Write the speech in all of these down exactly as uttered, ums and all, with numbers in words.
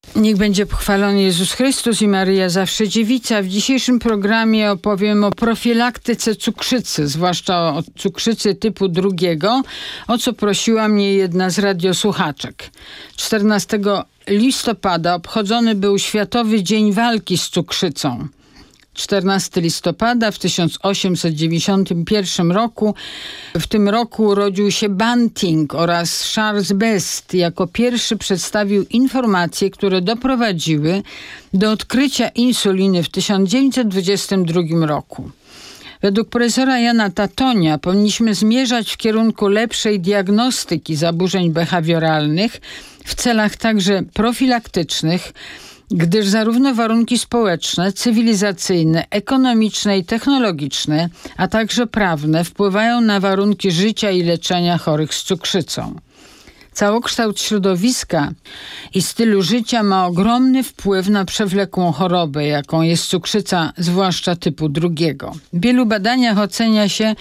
Niech będzie pochwalony Jezus Chrystus i Maryja zawsze dziewica. W dzisiejszym programie opowiem o profilaktyce cukrzycy, zwłaszcza o cukrzycy typu drugiego, o co prosiła mnie jedna z radiosłuchaczek. czternastego listopada obchodzony był Światowy Dzień Walki z Cukrzycą. czternastego listopada w tysiąc osiemset dziewięćdziesiątym pierwszym roku. W tym roku urodził się Banting oraz Charles Best. Jako pierwszy przedstawił informacje, które doprowadziły do odkrycia insuliny w tysiąc dziewięćset dwudziestym drugim roku. Według profesora Jana Tatonia powinniśmy zmierzać w kierunku lepszej diagnostyki zaburzeń behawioralnych w celach także profilaktycznych, gdyż zarówno warunki społeczne, cywilizacyjne, ekonomiczne i technologiczne, a także prawne wpływają na warunki życia i leczenia chorych z cukrzycą. Całokształt środowiska i stylu życia ma ogromny wpływ na przewlekłą chorobę, jaką jest cukrzyca, zwłaszcza typu drugiego. W wielu badaniach ocenia się,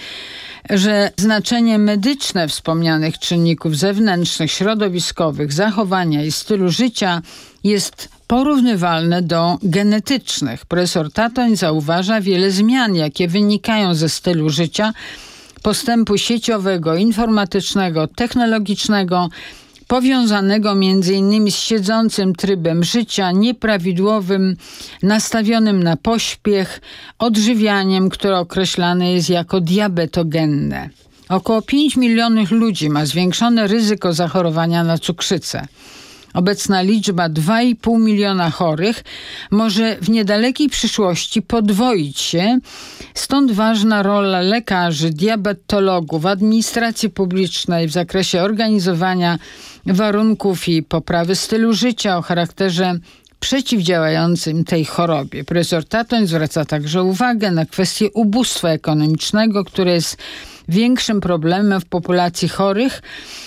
że znaczenie medyczne wspomnianych czynników zewnętrznych, środowiskowych, zachowania i stylu życia jest porównywalne do genetycznych. Profesor Tatoń zauważa wiele zmian, jakie wynikają ze stylu życia, postępu sieciowego, informatycznego, technologicznego, powiązanego między innymi z siedzącym trybem życia, nieprawidłowym, nastawionym na pośpiech, odżywianiem, które określane jest jako diabetogenne. Około pięć milionów ludzi ma zwiększone ryzyko zachorowania na cukrzycę. Obecna liczba dwa i pół miliona chorych może w niedalekiej przyszłości podwoić się, stąd ważna rola lekarzy, diabetologów, administracji publicznej w zakresie organizowania warunków i poprawy stylu życia o charakterze przeciwdziałającym tej chorobie. Profesor Tatoń zwraca także uwagę na kwestię ubóstwa ekonomicznego, które jest większym problemem w populacji chorych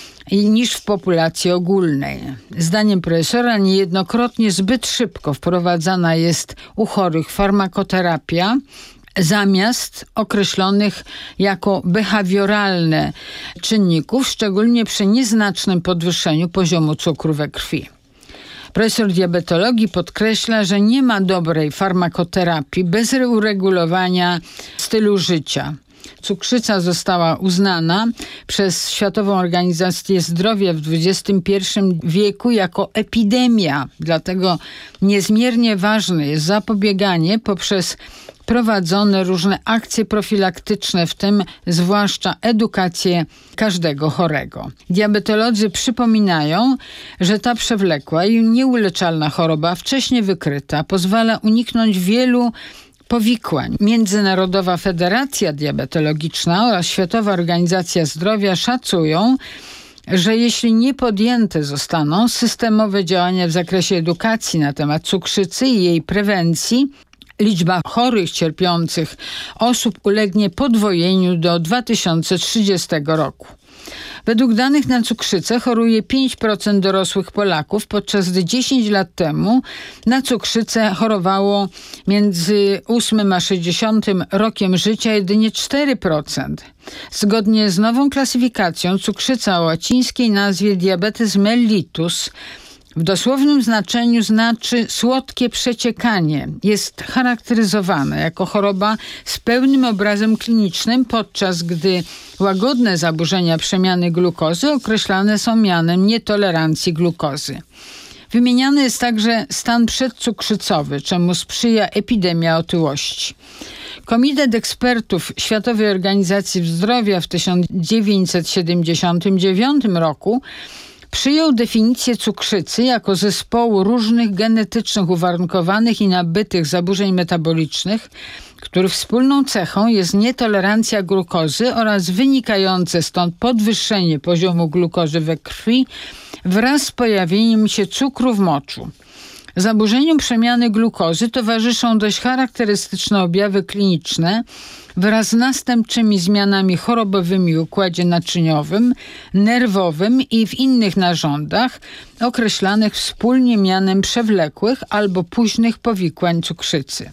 niż w populacji ogólnej. Zdaniem profesora niejednokrotnie zbyt szybko wprowadzana jest u chorych farmakoterapia zamiast określonych jako behawioralne czynników, szczególnie przy nieznacznym podwyższeniu poziomu cukru we krwi. Profesor diabetologii podkreśla, że nie ma dobrej farmakoterapii bez uregulowania stylu życia. Cukrzyca została uznana przez Światową Organizację Zdrowia w dwudziestym pierwszym wieku jako epidemia. Dlatego niezmiernie ważne jest zapobieganie poprzez prowadzone różne akcje profilaktyczne, w tym zwłaszcza edukację każdego chorego. Diabetolodzy przypominają, że ta przewlekła i nieuleczalna choroba wcześnie wykryta pozwala uniknąć wielu powikłań. Międzynarodowa Federacja Diabetologiczna oraz Światowa Organizacja Zdrowia szacują, że jeśli nie podjęte zostaną systemowe działania w zakresie edukacji na temat cukrzycy i jej prewencji, liczba chorych, cierpiących osób ulegnie podwojeniu do dwa tysiące trzydziestego roku. Według danych na cukrzycę choruje pięć procent dorosłych Polaków, podczas gdy dziesięć lat temu na cukrzycę chorowało między ósmym a sześćdziesiątym rokiem życia jedynie cztery procent. Zgodnie z nową klasyfikacją cukrzyca o łacińskiej nazwie diabetes mellitus w dosłownym znaczeniu znaczy słodkie przeciekanie. Jest charakteryzowana jako choroba z pełnym obrazem klinicznym, podczas gdy łagodne zaburzenia przemiany glukozy określane są mianem nietolerancji glukozy. Wymieniany jest także stan przedcukrzycowy, czemu sprzyja epidemia otyłości. Komitet Ekspertów Światowej Organizacji Zdrowia w tysiąc dziewięćset siedemdziesiątym dziewiątym roku przyjął definicję cukrzycy jako zespołu różnych genetycznych uwarunkowanych i nabytych zaburzeń metabolicznych, których wspólną cechą jest nietolerancja glukozy oraz wynikające stąd podwyższenie poziomu glukozy we krwi wraz z pojawieniem się cukru w moczu. Zaburzeniom przemiany glukozy towarzyszą dość charakterystyczne objawy kliniczne wraz z następczymi zmianami chorobowymi w układzie naczyniowym, nerwowym i w innych narządach, określanych wspólnie mianem przewlekłych albo późnych powikłań cukrzycy.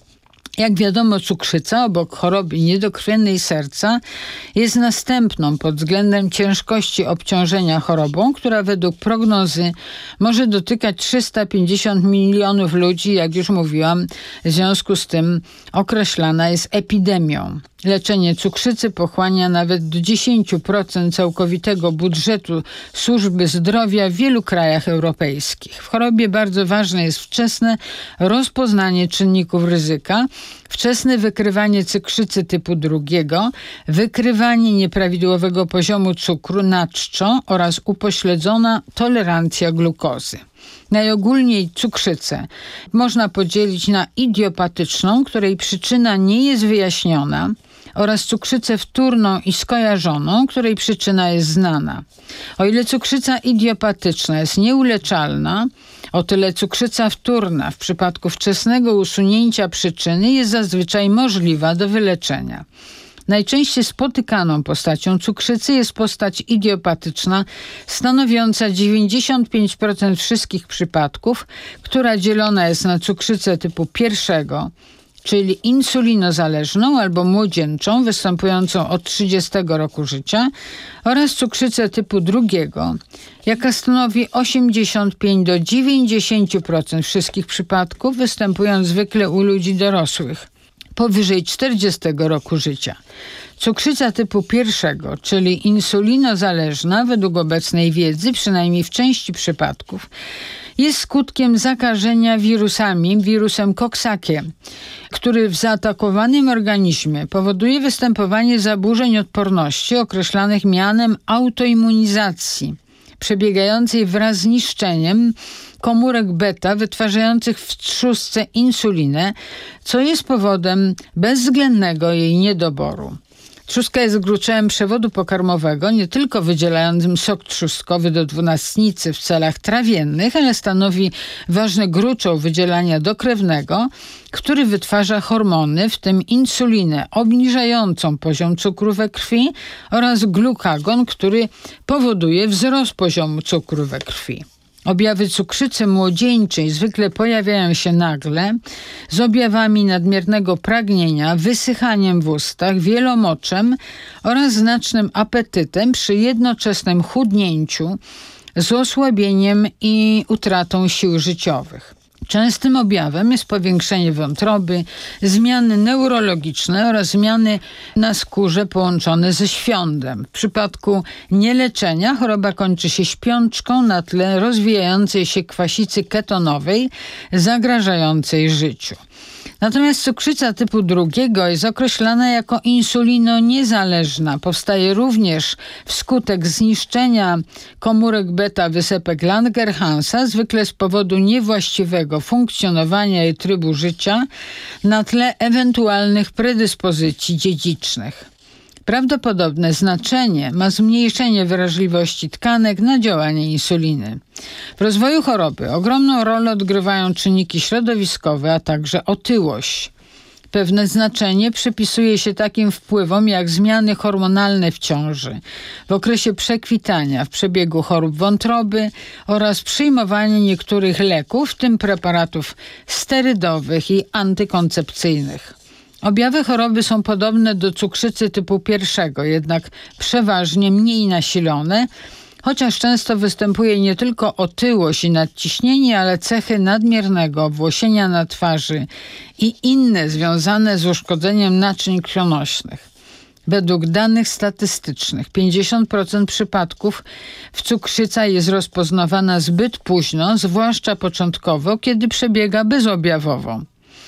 Jak wiadomo, cukrzyca obok choroby niedokrwiennej serca jest następną pod względem ciężkości obciążenia chorobą, która według prognozy może dotykać trzysta pięćdziesiąt milionów ludzi, jak już mówiłam, w związku z tym określana jest epidemią. Leczenie cukrzycy pochłania nawet do dziesięć procent całkowitego budżetu służby zdrowia w wielu krajach europejskich. W chorobie bardzo ważne jest wczesne rozpoznanie czynników ryzyka, wczesne wykrywanie cukrzycy typu drugiego, wykrywanie nieprawidłowego poziomu cukru na czczo oraz upośledzona tolerancja glukozy. Najogólniej cukrzycę można podzielić na idiopatyczną, której przyczyna nie jest wyjaśniona, oraz cukrzycę wtórną i skojarzoną, której przyczyna jest znana. O ile cukrzyca idiopatyczna jest nieuleczalna, o tyle cukrzyca wtórna w przypadku wczesnego usunięcia przyczyny jest zazwyczaj możliwa do wyleczenia. Najczęściej spotykaną postacią cukrzycy jest postać idiopatyczna, stanowiąca dziewięćdziesiąt pięć procent wszystkich przypadków, która dzielona jest na cukrzycę typu pierwszego, czyli insulinozależną albo młodzieńczą, występującą od trzydziestego roku życia, oraz cukrzycę typu drugiego, jaka stanowi osiemdziesiąt pięć do dziewięćdziesięciu procent wszystkich przypadków, występując zwykle u ludzi dorosłych powyżej czterdziestego roku życia. Cukrzyca typu pierwszego, czyli insulinozależna, według obecnej wiedzy, przynajmniej w części przypadków, jest skutkiem zakażenia wirusami, wirusem Coxsackie, który w zaatakowanym organizmie powoduje występowanie zaburzeń odporności określanych mianem autoimmunizacji, przebiegającej wraz z niszczeniem komórek beta wytwarzających w trzustce insulinę, co jest powodem bezwzględnego jej niedoboru. Trzustka jest gruczołem przewodu pokarmowego, nie tylko wydzielającym sok trzustkowy do dwunastnicy w celach trawiennych, ale stanowi ważny gruczoł wydzielania dokrewnego, który wytwarza hormony, w tym insulinę obniżającą poziom cukru we krwi oraz glukagon, który powoduje wzrost poziomu cukru we krwi. Objawy cukrzycy młodzieńczej zwykle pojawiają się nagle z objawami nadmiernego pragnienia, wysychaniem w ustach, wielomoczem oraz znacznym apetytem przy jednoczesnym chudnięciu, z osłabieniem i utratą sił życiowych. Częstym objawem jest powiększenie wątroby, zmiany neurologiczne oraz zmiany na skórze połączone ze świądem. W przypadku nieleczenia choroba kończy się śpiączką na tle rozwijającej się kwasicy ketonowej zagrażającej życiu. Natomiast cukrzyca typu drugiego jest określana jako insulinoniezależna. Powstaje również wskutek zniszczenia komórek beta wysepek Langerhansa, zwykle z powodu niewłaściwego funkcjonowania i trybu życia na tle ewentualnych predyspozycji dziedzicznych. Prawdopodobne znaczenie ma zmniejszenie wrażliwości tkanek na działanie insuliny. W rozwoju choroby ogromną rolę odgrywają czynniki środowiskowe, a także otyłość. Pewne znaczenie przypisuje się takim wpływom jak zmiany hormonalne w ciąży, w okresie przekwitania, w przebiegu chorób wątroby oraz przyjmowanie niektórych leków, w tym preparatów sterydowych i antykoncepcyjnych. Objawy choroby są podobne do cukrzycy typu pierwszego, jednak przeważnie mniej nasilone, chociaż często występuje nie tylko otyłość i nadciśnienie, ale cechy nadmiernego obwłosienia na twarzy i inne związane z uszkodzeniem naczyń krwionośnych. Według danych statystycznych pięćdziesiąt procent przypadków w cukrzyca jest rozpoznawana zbyt późno, zwłaszcza początkowo, kiedy przebiega bezobjawowo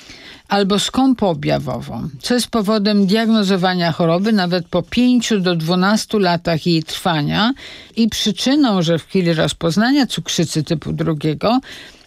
albo skąpoobjawowo, co jest powodem diagnozowania choroby nawet po pięciu do dwunastu latach jej trwania i przyczyną, że w chwili rozpoznania cukrzycy typu drugiego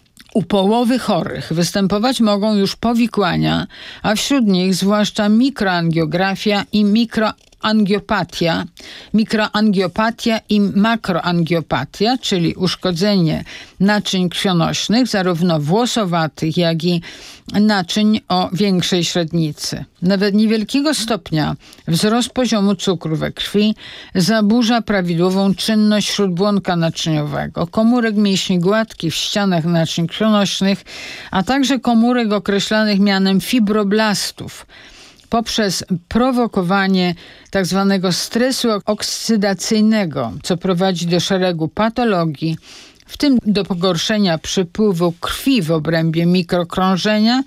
u połowy chorych występować mogą już powikłania, a wśród nich zwłaszcza mikroangiografia i mikro angiopatia, mikroangiopatia i makroangiopatia, czyli uszkodzenie naczyń krwionośnych, zarówno włosowatych, jak i naczyń o większej średnicy. Nawet niewielkiego stopnia wzrost poziomu cukru we krwi zaburza prawidłową czynność śródbłonka naczyniowego, komórek mięśni gładkich w ścianach naczyń krwionośnych, a także komórek określanych mianem fibroblastów, poprzez prowokowanie tak zwanego stresu oksydacyjnego, co prowadzi do szeregu patologii, w tym do pogorszenia przepływu krwi w obrębie mikrokrążenia,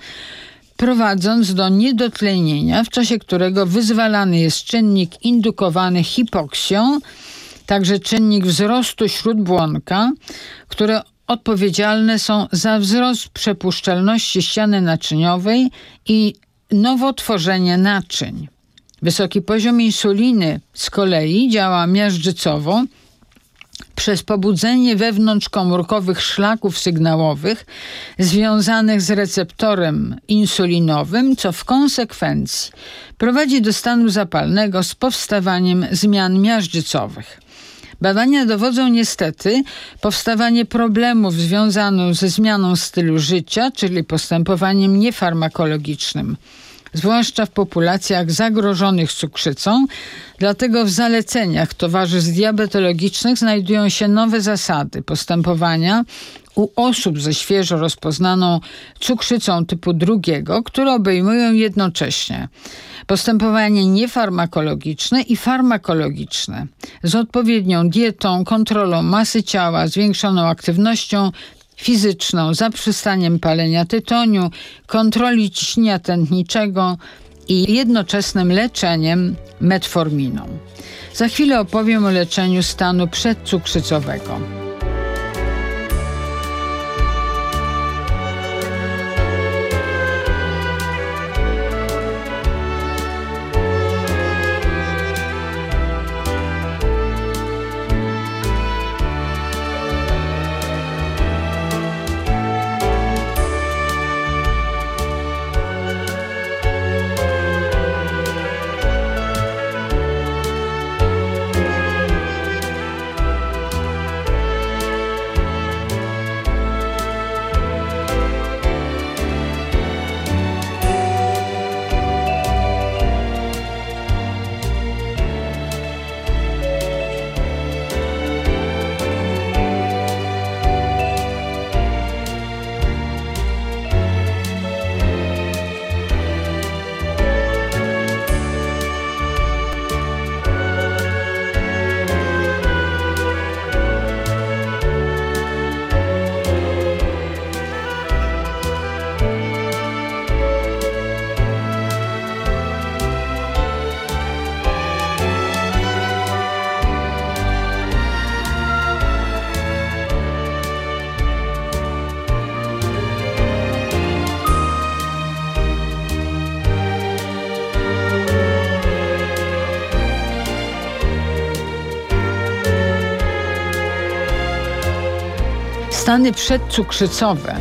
prowadząc do niedotlenienia, w czasie którego wyzwalany jest czynnik indukowany hipoksją, także czynnik wzrostu śródbłonka, które odpowiedzialne są za wzrost przepuszczalności ściany naczyniowej i nowotworzenie naczyń. Wysoki poziom insuliny z kolei działa miażdżycowo przez pobudzenie wewnątrzkomórkowych szlaków sygnałowych związanych z receptorem insulinowym, co w konsekwencji prowadzi do stanu zapalnego z powstawaniem zmian miażdżycowych. Badania dowodzą niestety powstawanie problemów związanych ze zmianą stylu życia, czyli postępowaniem niefarmakologicznym, zwłaszcza w populacjach zagrożonych cukrzycą. Dlatego w zaleceniach towarzystw diabetologicznych znajdują się nowe zasady postępowania u osób ze świeżo rozpoznaną cukrzycą typu drugiego, które obejmują jednocześnie postępowanie niefarmakologiczne i farmakologiczne z odpowiednią dietą, kontrolą masy ciała, zwiększoną aktywnością fizyczną, zaprzestaniem palenia tytoniu, kontroli ciśnienia tętniczego i jednoczesnym leczeniem metforminą. Za chwilę opowiem o leczeniu stanu przedcukrzycowego. Stany przedcukrzycowe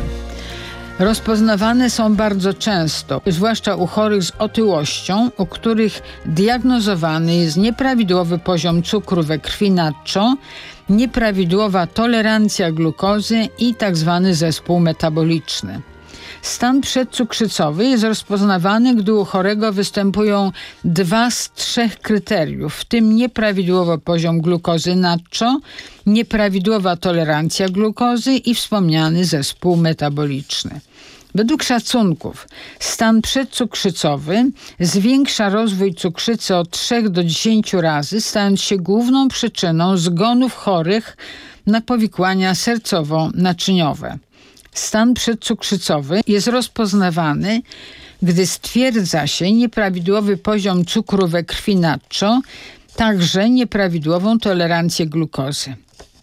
rozpoznawane są bardzo często, zwłaszcza u chorych z otyłością, u których diagnozowany jest nieprawidłowy poziom cukru we krwi nadczo, nieprawidłowa tolerancja glukozy i tzw. zespół metaboliczny. Stan przedcukrzycowy jest rozpoznawany, gdy u chorego występują dwa z trzech kryteriów, w tym nieprawidłowy poziom glukozy nadczo, nieprawidłowa tolerancja glukozy i wspomniany zespół metaboliczny. Według szacunków stan przedcukrzycowy zwiększa rozwój cukrzycy od trzech do dziesięciu razy, stając się główną przyczyną zgonów chorych na powikłania sercowo-naczyniowe. Stan przedcukrzycowy jest rozpoznawany, gdy stwierdza się nieprawidłowy poziom cukru we krwi nadczo, także nieprawidłową tolerancję glukozy.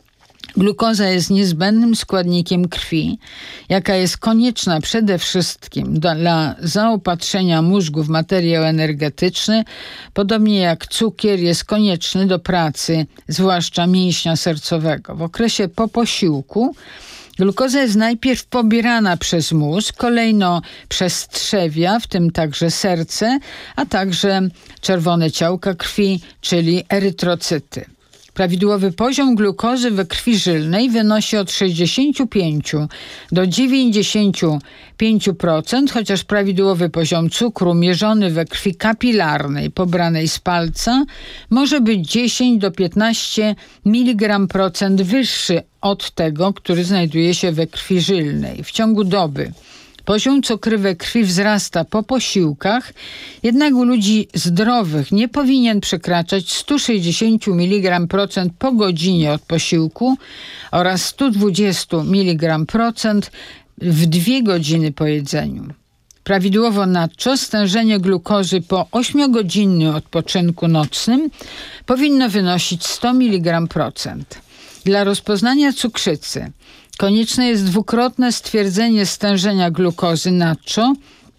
Glukoza jest niezbędnym składnikiem krwi, jaka jest konieczna przede wszystkim dla zaopatrzenia mózgu w materiał energetyczny, podobnie jak cukier jest konieczny do pracy, zwłaszcza mięśnia sercowego. W okresie po posiłku Glukoza jest najpierw pobierana przez mózg, kolejno przez trzewia, w tym także serce, a także czerwone ciałka krwi, czyli erytrocyty. Prawidłowy poziom glukozy we krwi żylnej wynosi od sześćdziesiąt pięć do dziewięćdziesięciu pięciu procent, chociaż prawidłowy poziom cukru mierzony we krwi kapilarnej pobranej z palca może być dziesięć do piętnastu miligramów procent wyższy od tego, który znajduje się we krwi żylnej. W ciągu doby poziom cukru we krwi wzrasta po posiłkach, jednak u ludzi zdrowych nie powinien przekraczać stu sześćdziesięciu miligramów procent po godzinie od posiłku oraz stu dwudziestu miligramów procent w dwie godziny po jedzeniu. Prawidłowo nadto stężenie glukozy po ośmiogodzinnym odpoczynku nocnym powinno wynosić sto miligramów procent. Dla rozpoznania cukrzycy konieczne jest dwukrotne stwierdzenie stężenia glukozy nadto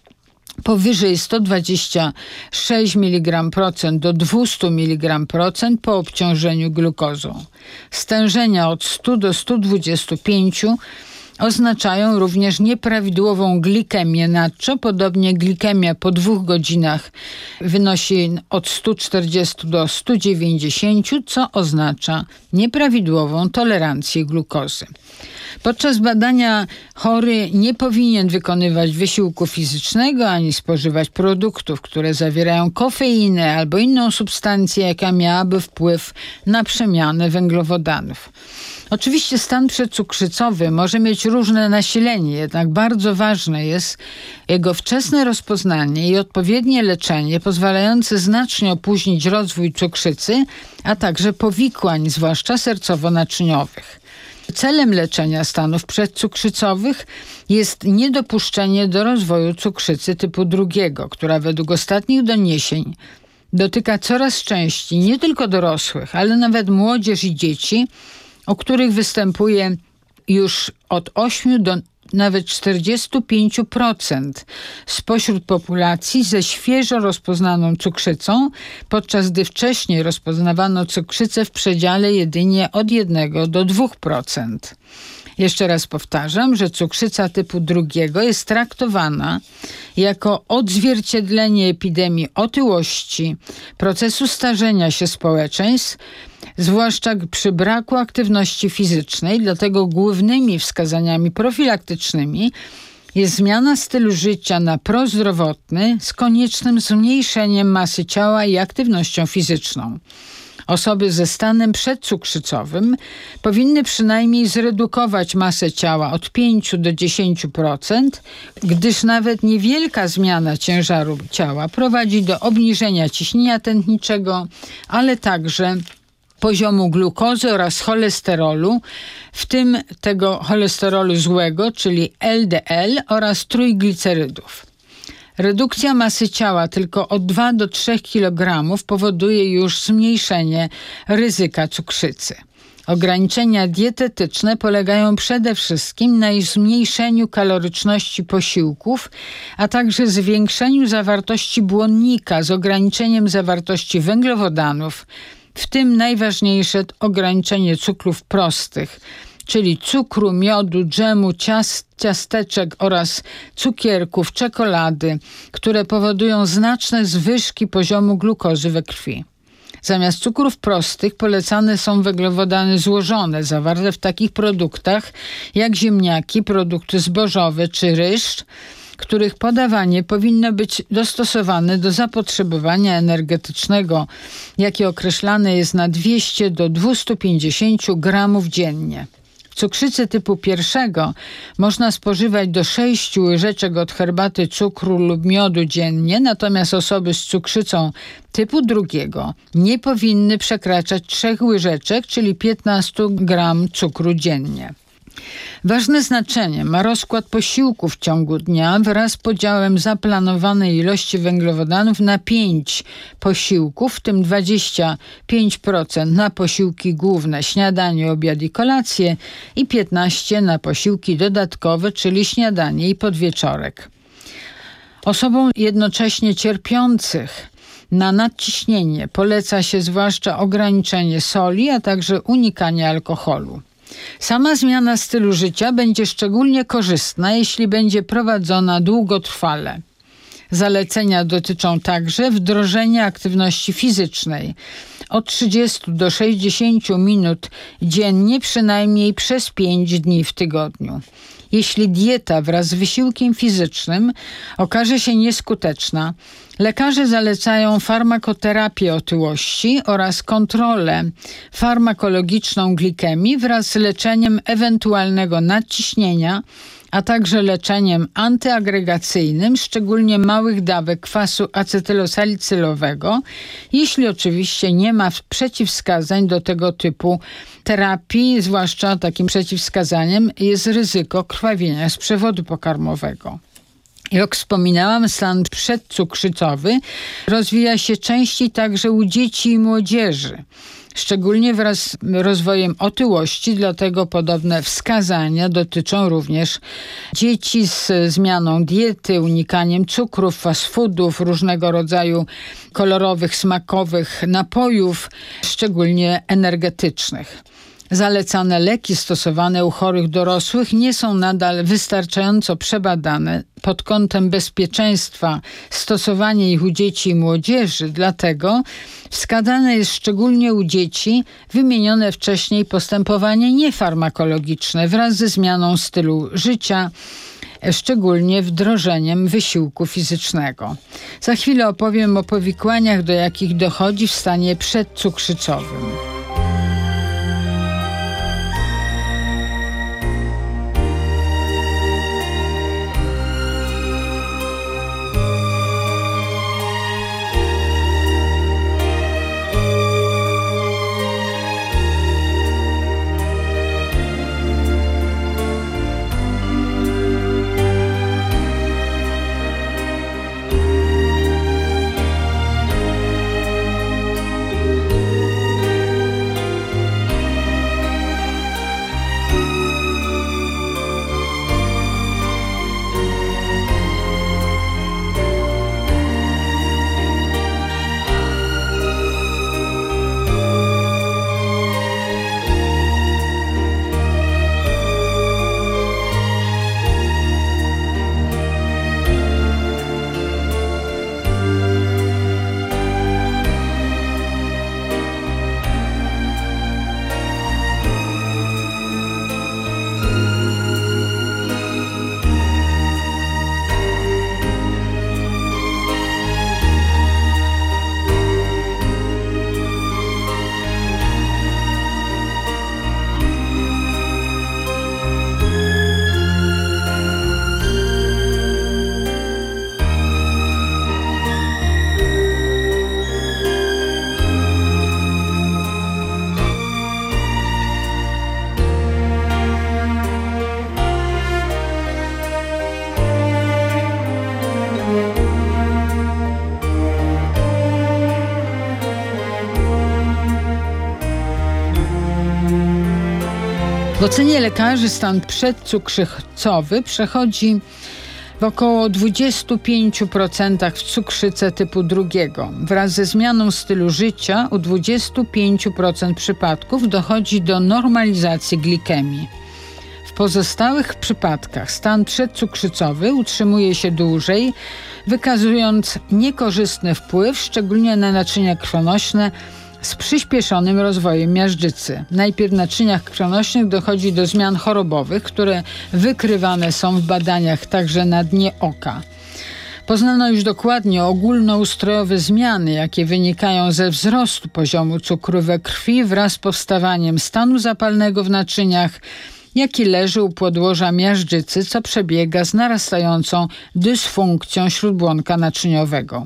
powyżej sto dwadzieścia sześć miligramów procent do dwustu miligramów procent po obciążeniu glukozą. Stężenia od stu do stu dwudziestu pięciu oznaczają również nieprawidłową glikemię nadto. Podobnie glikemia po dwóch godzinach wynosi od stu czterdziestu do stu dziewięćdziesięciu, co oznacza nieprawidłową tolerancję glukozy. Podczas badania chory nie powinien wykonywać wysiłku fizycznego ani spożywać produktów, które zawierają kofeinę albo inną substancję, jaka miałaby wpływ na przemianę węglowodanów. Oczywiście stan przedcukrzycowy może mieć różne nasilenie, jednak bardzo ważne jest jego wczesne rozpoznanie i odpowiednie leczenie pozwalające znacznie opóźnić rozwój cukrzycy, a także powikłań, zwłaszcza sercowo-naczyniowych. Celem leczenia stanów przedcukrzycowych jest niedopuszczenie do rozwoju cukrzycy typu drugiego, która według ostatnich doniesień dotyka coraz częściej nie tylko dorosłych, ale nawet młodzież i dzieci, u których występuje już od ośmiu do nawet czterdziestu pięciu procent spośród populacji ze świeżo rozpoznaną cukrzycą, podczas gdy wcześniej rozpoznawano cukrzycę w przedziale jedynie od jednego do dwóch procent. Jeszcze raz powtarzam, że cukrzyca typu drugiego jest traktowana jako odzwierciedlenie epidemii otyłości, procesu starzenia się społeczeństw, zwłaszcza przy braku aktywności fizycznej, dlatego głównymi wskazaniami profilaktycznymi jest zmiana stylu życia na prozdrowotny z koniecznym zmniejszeniem masy ciała i aktywnością fizyczną. Osoby ze stanem przedcukrzycowym powinny przynajmniej zredukować masę ciała od pięciu do dziesięciu procent, gdyż nawet niewielka zmiana ciężaru ciała prowadzi do obniżenia ciśnienia tętniczego, ale także poziomu glukozy oraz cholesterolu, w tym tego cholesterolu złego, czyli L D L oraz trójglicerydów. Redukcja masy ciała tylko o dwa do trzech kilogramów powoduje już zmniejszenie ryzyka cukrzycy. Ograniczenia dietetyczne polegają przede wszystkim na zmniejszeniu kaloryczności posiłków, a także zwiększeniu zawartości błonnika z ograniczeniem zawartości węglowodanów, w tym najważniejsze ograniczenie cukrów prostych, czyli cukru, miodu, dżemu, ciast, ciasteczek oraz cukierków, czekolady, które powodują znaczne zwyżki poziomu glukozy we krwi. Zamiast cukrów prostych polecane są węglowodany złożone, zawarte w takich produktach jak ziemniaki, produkty zbożowe czy ryż, których podawanie powinno być dostosowane do zapotrzebowania energetycznego, jakie określane jest na dwieście do dwustu pięćdziesięciu gramów dziennie. W cukrzycy typu pierwszego można spożywać do sześciu łyżeczek od herbaty cukru lub miodu dziennie, natomiast osoby z cukrzycą typu drugiego nie powinny przekraczać trzech łyżeczek, czyli piętnastu gramów cukru dziennie. Ważne znaczenie ma rozkład posiłków w ciągu dnia wraz z podziałem zaplanowanej ilości węglowodanów na pięć posiłków, w tym dwadzieścia pięć procent na posiłki główne, śniadanie, obiad i kolację i piętnaście procent na posiłki dodatkowe, czyli śniadanie i podwieczorek. Osobom jednocześnie cierpiących na nadciśnienie poleca się zwłaszcza ograniczenie soli, a także unikanie alkoholu. Sama zmiana stylu życia będzie szczególnie korzystna, jeśli będzie prowadzona długotrwale. Zalecenia dotyczą także wdrożenia aktywności fizycznej od trzydziestu do sześćdziesięciu minut dziennie, przynajmniej przez pięć dni w tygodniu. Jeśli dieta wraz z wysiłkiem fizycznym okaże się nieskuteczna, lekarze zalecają farmakoterapię otyłości oraz kontrolę farmakologiczną glikemii wraz z leczeniem ewentualnego nadciśnienia, a także leczeniem antyagregacyjnym, szczególnie małych dawek kwasu acetylosalicylowego, jeśli oczywiście nie ma przeciwwskazań do tego typu terapii, zwłaszcza takim przeciwwskazaniem jest ryzyko krwawienia z przewodu pokarmowego. Jak wspominałam, stan przedcukrzycowy rozwija się częściej także u dzieci i młodzieży, szczególnie wraz z rozwojem otyłości, dlatego podobne wskazania dotyczą również dzieci z zmianą diety, unikaniem cukrów, fast foodów, różnego rodzaju kolorowych, smakowych napojów, szczególnie energetycznych. Zalecane leki stosowane u chorych dorosłych nie są nadal wystarczająco przebadane pod kątem bezpieczeństwa stosowania ich u dzieci i młodzieży, dlatego wskazane jest szczególnie u dzieci wymienione wcześniej postępowanie niefarmakologiczne wraz ze zmianą stylu życia, szczególnie wdrożeniem wysiłku fizycznego. Za chwilę opowiem o powikłaniach, do jakich dochodzi w stanie przedcukrzycowym. W ocenie lekarzy stan przedcukrzycowy przechodzi w około dwudziestu pięciu procentach w cukrzycę typu drugiego. Wraz ze zmianą stylu życia u dwudziestu pięciu procent przypadków dochodzi do normalizacji glikemii. W pozostałych przypadkach stan przedcukrzycowy utrzymuje się dłużej, wykazując niekorzystny wpływ szczególnie na naczynia krwionośne z przyspieszonym rozwojem miażdżycy. Najpierw w naczyniach krwionośnych dochodzi do zmian chorobowych, które wykrywane są w badaniach także na dnie oka. Poznano już dokładnie ogólnoustrojowe zmiany, jakie wynikają ze wzrostu poziomu cukru we krwi wraz z powstawaniem stanu zapalnego w naczyniach, jaki leży u podłoża miażdżycy, co przebiega z narastającą dysfunkcją śródbłonka naczyniowego.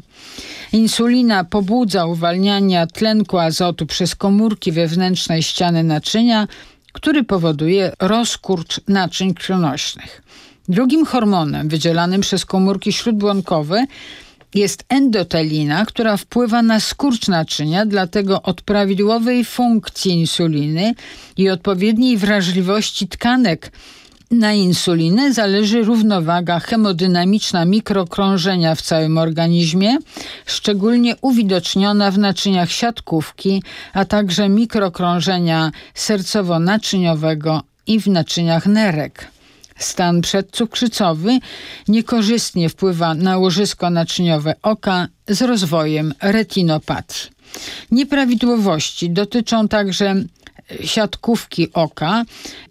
Insulina pobudza uwalnianie tlenku azotu przez komórki wewnętrznej ściany naczynia, który powoduje rozkurcz naczyń krwionośnych. Drugim hormonem wydzielanym przez komórki śródbłonkowe jest endotelina, która wpływa na skurcz naczynia, dlatego od prawidłowej funkcji insuliny i odpowiedniej wrażliwości tkanek Na insulinę zależy równowaga hemodynamiczna mikrokrążenia w całym organizmie, szczególnie uwidoczniona w naczyniach siatkówki, a także mikrokrążenia sercowo-naczyniowego i w naczyniach nerek. Stan przedcukrzycowy niekorzystnie wpływa na łożysko naczyniowe oka z rozwojem retinopatii. Nieprawidłowości dotyczą także siatkówki oka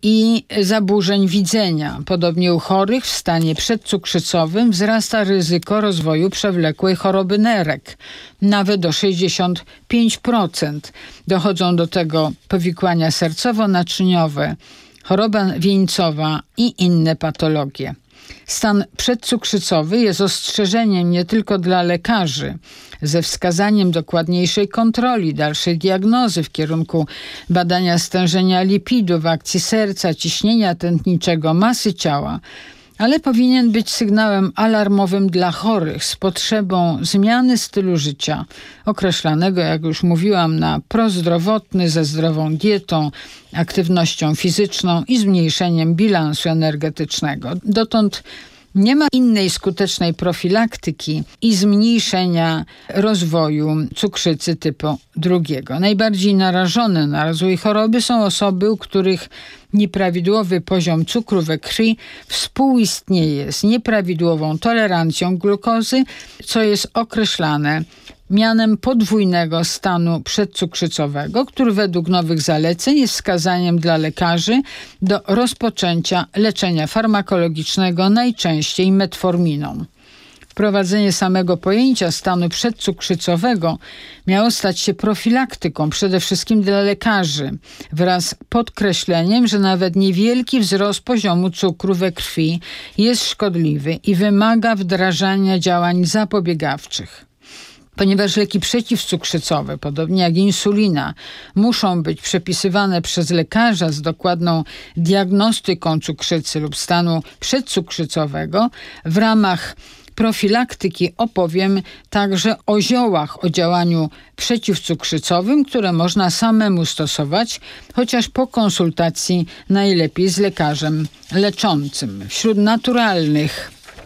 i zaburzeń widzenia. Podobnie u chorych w stanie przedcukrzycowym wzrasta ryzyko rozwoju przewlekłej choroby nerek, nawet do sześćdziesiąt pięć procent. Dochodzą do tego powikłania sercowo-naczyniowe, choroba wieńcowa i inne patologie. Stan przedcukrzycowy jest ostrzeżeniem nie tylko dla lekarzy, ze wskazaniem dokładniejszej kontroli, dalszej diagnozy w kierunku badania stężenia lipidów, akcji serca, ciśnienia tętniczego, masy ciała, ale powinien być sygnałem alarmowym dla chorych z potrzebą zmiany stylu życia, określanego, jak już mówiłam, na prozdrowotny ze zdrową dietą, aktywnością fizyczną i zmniejszeniem bilansu energetycznego. Dotąd nie ma innej skutecznej profilaktyki i zmniejszenia rozwoju cukrzycy typu drugiego. Najbardziej narażone na rozwój choroby są osoby, u których nieprawidłowy poziom cukru we krwi współistnieje z nieprawidłową tolerancją glukozy, co jest określane mianem podwójnego stanu przedcukrzycowego, który według nowych zaleceń jest wskazaniem dla lekarzy do rozpoczęcia leczenia farmakologicznego, najczęściej metforminą. Wprowadzenie samego pojęcia stanu przedcukrzycowego miało stać się profilaktyką przede wszystkim dla lekarzy, wraz z podkreśleniem, że nawet niewielki wzrost poziomu cukru we krwi jest szkodliwy i wymaga wdrażania działań zapobiegawczych. Ponieważ leki przeciwcukrzycowe, podobnie jak insulina, muszą być przepisywane przez lekarza z dokładną diagnostyką cukrzycy lub stanu przedcukrzycowego, w ramach profilaktyki opowiem także o ziołach o działaniu przeciwcukrzycowym, które można samemu stosować, chociaż po konsultacji najlepiej z lekarzem leczącym. Wśród naturalnych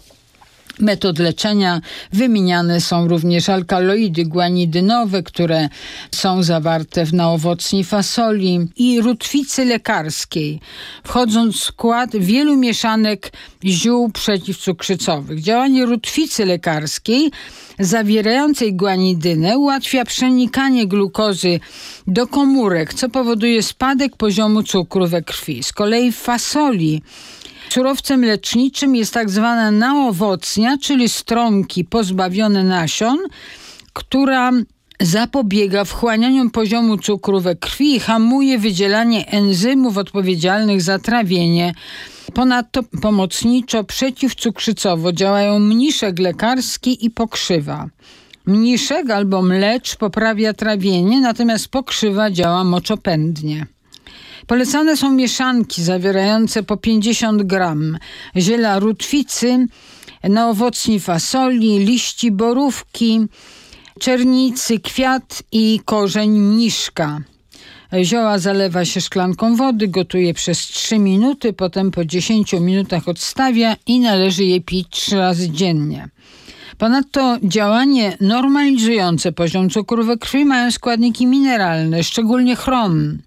metod leczenia wymieniane są również alkaloidy guanidynowe, które są zawarte w naowocnej fasoli, i rutwicy lekarskiej, wchodząc w skład wielu mieszanek ziół przeciwcukrzycowych. Działanie rutwicy lekarskiej zawierającej guanidynę ułatwia przenikanie glukozy do komórek, co powoduje spadek poziomu cukru we krwi. Z kolei w fasoli surowcem leczniczym jest tak zwana naowocnia, czyli strąki pozbawione nasion, która zapobiega wchłanianiu poziomu cukru we krwi i hamuje wydzielanie enzymów odpowiedzialnych za trawienie. Ponadto pomocniczo przeciwcukrzycowo działają mniszek lekarski i pokrzywa. Mniszek albo mlecz poprawia trawienie, natomiast pokrzywa działa moczopędnie. Polecane są mieszanki zawierające po pięćdziesiąt gram ziela rutwicy, naowocni fasoli, liści borówki, czernicy, kwiat i korzeń mniszka. Zioła zalewa się szklanką wody, gotuje przez trzy minuty, potem po dziesięciu minutach odstawia i należy je pić trzy razy dziennie. Ponadto działanie normalizujące poziom cukru we krwi mają składniki mineralne, szczególnie chrom,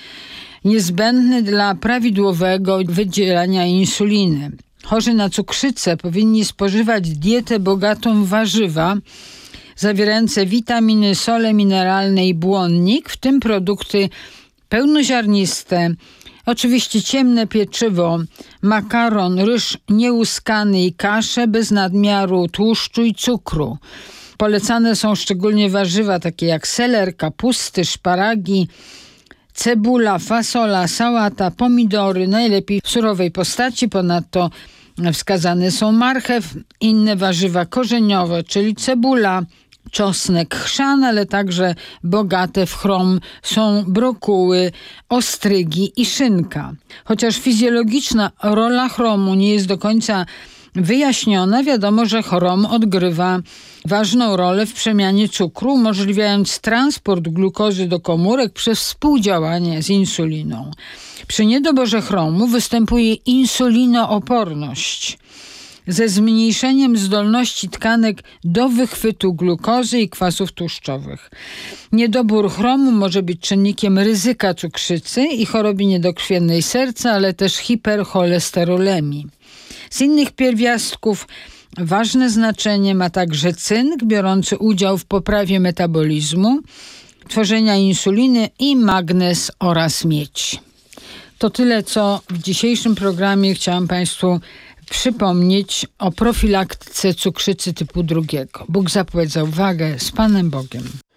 niezbędny dla prawidłowego wydzielania insuliny. Chorzy na cukrzycę powinni spożywać dietę bogatą w warzywa, zawierające witaminy, sole mineralne i błonnik, w tym produkty pełnoziarniste, oczywiście ciemne pieczywo, makaron, ryż nieuskany i kasze bez nadmiaru tłuszczu i cukru. Polecane są szczególnie warzywa takie jak seler, kapusty, szparagi, cebula, fasola, sałata, pomidory, najlepiej w surowej postaci. Ponadto wskazane są marchew, inne warzywa korzeniowe, czyli cebula, czosnek, chrzan, ale także bogate w chrom są brokuły, ostrygi i szynka. Chociaż fizjologiczna rola chromu nie jest do końca wyjaśnione, wiadomo, że chrom odgrywa ważną rolę w przemianie cukru, umożliwiając transport glukozy do komórek przez współdziałanie z insuliną. Przy niedoborze chromu występuje insulinooporność ze zmniejszeniem zdolności tkanek do wychwytu glukozy i kwasów tłuszczowych. Niedobór chromu może być czynnikiem ryzyka cukrzycy i choroby niedokrwiennej serca, ale też hipercholesterolemii. Z innych pierwiastków ważne znaczenie ma także cynk, biorący udział w poprawie metabolizmu, tworzenia insuliny, i magnez oraz miedź. To tyle, co w dzisiejszym programie chciałam Państwu przypomnieć o profilaktyce cukrzycy typu drugiego. Bóg zapłać za uwagę. Z Panem Bogiem.